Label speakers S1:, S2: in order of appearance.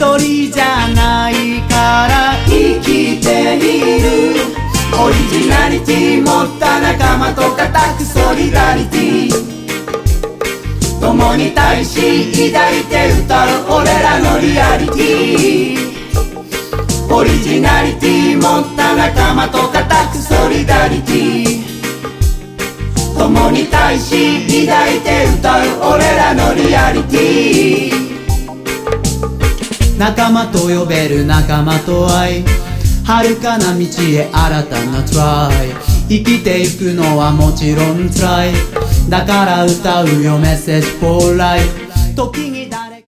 S1: 人じゃないから生きている。オリジナリティ持った仲間と固くソリダリティ、共に大志抱いて歌う俺らのリアリティ。オリジナリティ持った仲間と固くソリダリティ、共に大志抱いて歌う俺らのリアリティ。仲間と呼べる仲間と愛、遥かな道へ新たなトライ。生きてゆくのはもちろん辛い、だから歌うよメッセージフォーライフ。時に